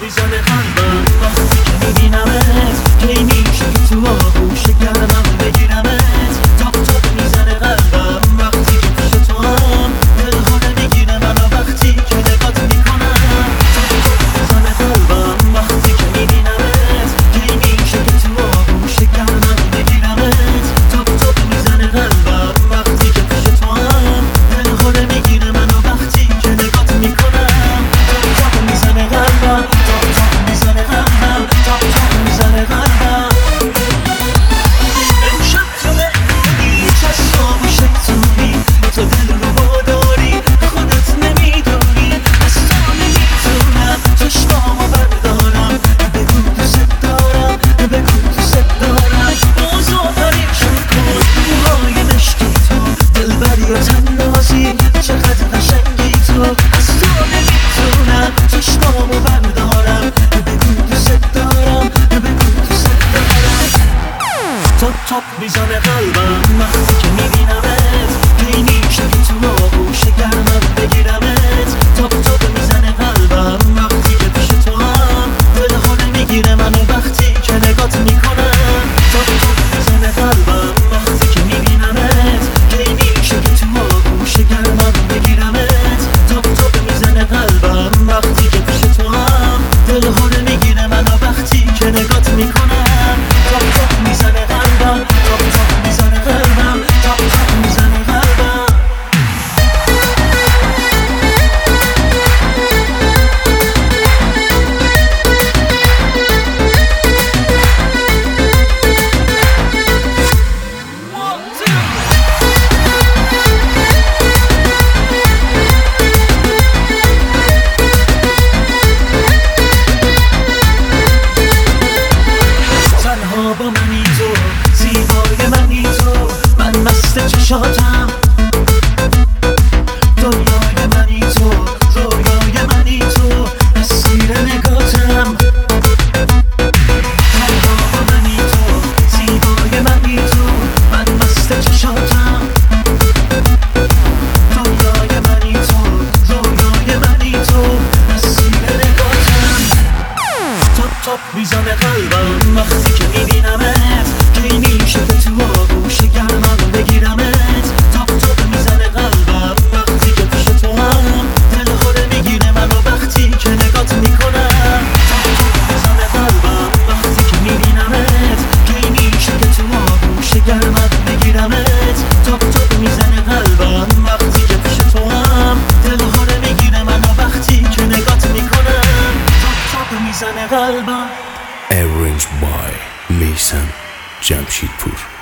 میزنه قلبم وقتی که میبینمت. کی میشه که تو آغوش گرمم بگیرمت. تاپ تاپ میزنه قلبم وقتی که پیش تو هم. دلها نمیگیره منو وقتی که نگات میکنم. تاپ تاپ میزنه قلبم وقتی که میبینمت. کی میشه که تو آغوش گرمم بگیرمت. تاپ تاپ میزنه قلبم وقتی که پیش تو هم. دلها نمیگیره منو وقتی که نگات میکنم. تاپ تاپ میزنه قلبم. تاپ تاپ میزنه قلبم. تاپ تاپ میزنه قلبم. امشب تو مهمونی چشمامو شکتونی. با تو دل رو واداری خودت نمیدونی. از تو نمیتونم چشمامو بردارم. بگو دوست دارم بگو دوست دارم. بازو پریشون کن موهای مشکی تو. دلبری و تنازی چقدر قشنگی تو. از تو نمیتونم چشمامو بردارم. بگو دوست دارم بگو دوست دارم. تاپ تاپ میزنه قلبم وقتی که میبینمت. کی میشه که تو آغوش گرمم بگیرمت. تاپ تاپ میزنه قلبم وقتی که پیش تو هم. دلها نمیگیره منو وقتی که نگات میکنم. تاپ تاپ میزنه قلبم وقتی که میبینمت. کی میشه که تو آغوش گرمم بگیرمت. تاپ تاپ میزنه قلبم وقتی که پیش تو هم. دلها نمیگیره منو وقتی که نگات میکنم. تاپ تاپ میزنه قلبم. تاپ تاپ میزنه قلبم. تاپ تاپ میزنه قلبم. تنها با منی تو زیبای منی تو. من مست چشاتم دنیای منی تو. رویای منی تو اسیر نگاتم. تنها با منی تو زیبای منی تو. من مست چشاتم دنیای منی تو. رویای منی تو اسیر نگاتم. تاپ تاپ میزنه قلبم وقتی که میبینمت. کی میشه که تو آغوش گرمم بگیرمت. تاپ تاپ میزنه قلبم وقتی که پیش تو هم. دلها نمیگیره منو وقتی که نگات میکنم. تاپ تاپ میزنه قلبم وقتی که میبینمت. کی میشه که تو آغوش گرمم بگیرمت. تاپ تاپ میزنه قلبم وقتی که پیش تو هم. دلها نمیگیره منو وقتی که نگات میکنم. تاپ تاپ میزنه قلبم. Arranged by میثم جمشیدپور.